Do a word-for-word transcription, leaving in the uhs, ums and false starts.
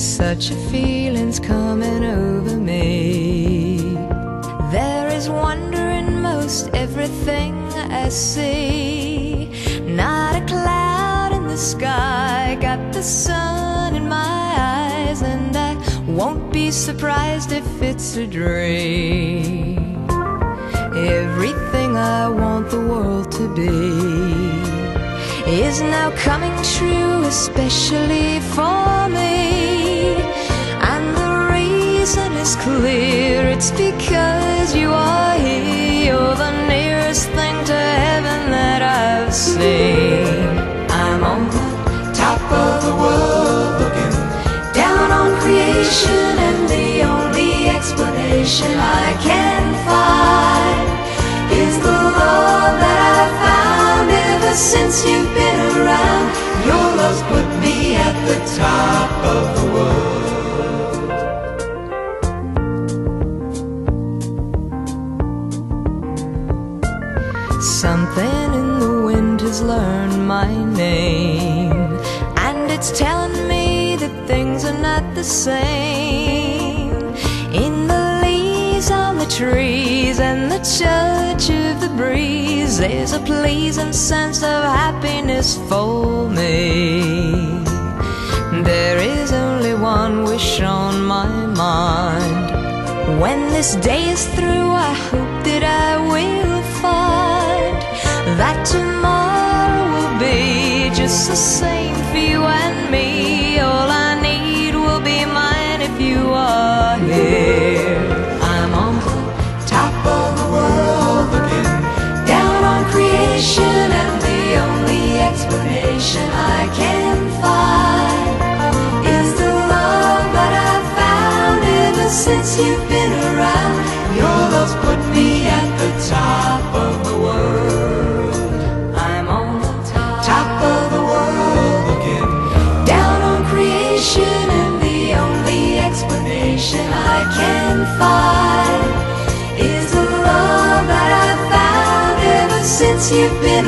Such a feeling's coming over me. There is wonder in most everything I see. Not a cloud in the sky, got the sun in my eyes, and I won't be surprised if it's a dream. Everything I want the world to be is now coming true, especially for me. And the reason is clear, it's because you are here. You're the nearest thing to heaven that I've seen. I'm on the top of the world, looking down on creation, and the only explanation I can find is the love that I found ever since you've been around. Your love's put me at the top of the world. Something in the wind has learned my name, and it's telling me that things are not the same. In the leaves on the trees and the touch of the breeze, there's a pleasing sense of happiness for me. There is only one wish on my mind. When this day is through, I hope that I will find that tomorrow will be just the same for you and me. All I need will be mine if you are here. I'm on the top of the world, looking down on creation, and the only explanation I can find is the love that I've found ever since you've been around. Your love's put me at the top of the world. I'm on the top of the world, looking down on creation, and the only explanation I can find is the love that I've found ever since you've been